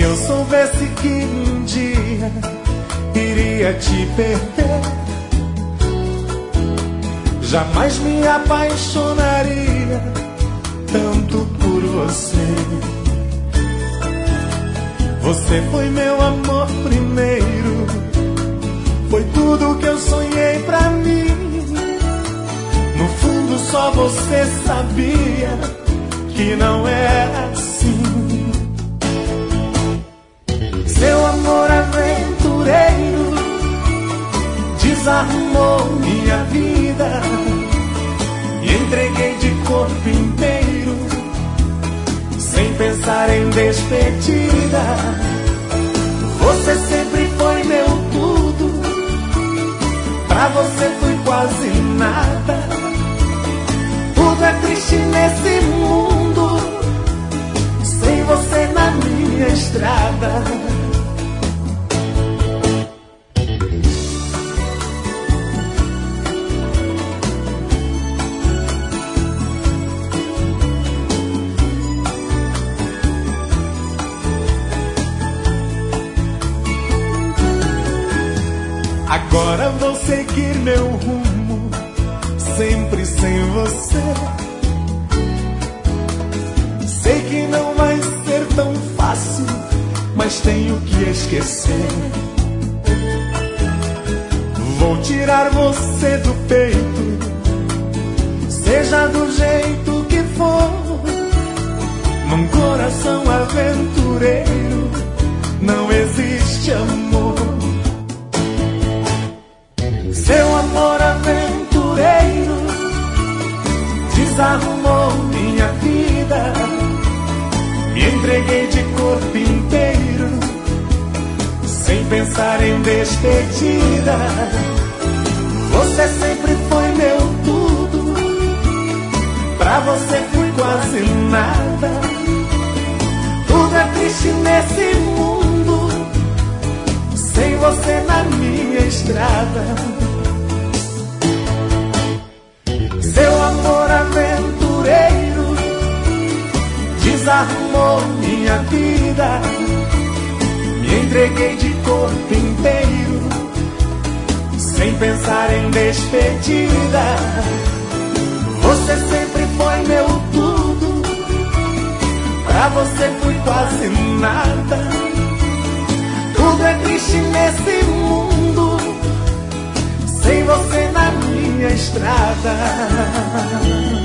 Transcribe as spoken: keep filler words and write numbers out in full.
eu soubesse que um dia iria te perder, jamais me apaixonaria tanto por você. Você foi meu amor primeiro, foi tudo que eu sonhei pra mim. No fundo só você sabia que não era assim. Seu amor aventureiro desarrumou minha vida, me entreguei de corpo inteiro, sem pensar em despedida. Você sempre foi meu tudo, pra você fui quase nada. Tudo é triste nesse mundo, sem você na minha estrada. Agora vou seguir meu rumo, sempre sem você. Sei que não vai ser tão fácil, mas tenho que esquecer. Vou tirar você do peito, seja do jeito que for. Num coração aventureiro não existe amor. Seu amor aventureiro desarrumou minha vida, me entreguei de corpo inteiro, sem pensar em despedida. Você sempre foi meu tudo, pra você fui quase nada. Tudo é triste nesse mundo, sem você na minha estrada. Seu amor aventureiro desarrumou minha vida, me entreguei de corpo inteiro, sem pensar em despedida. Você sempre foi meu tudo, pra você fui quase nada. Tudo é triste nesse mundo, sem você na minha estrada.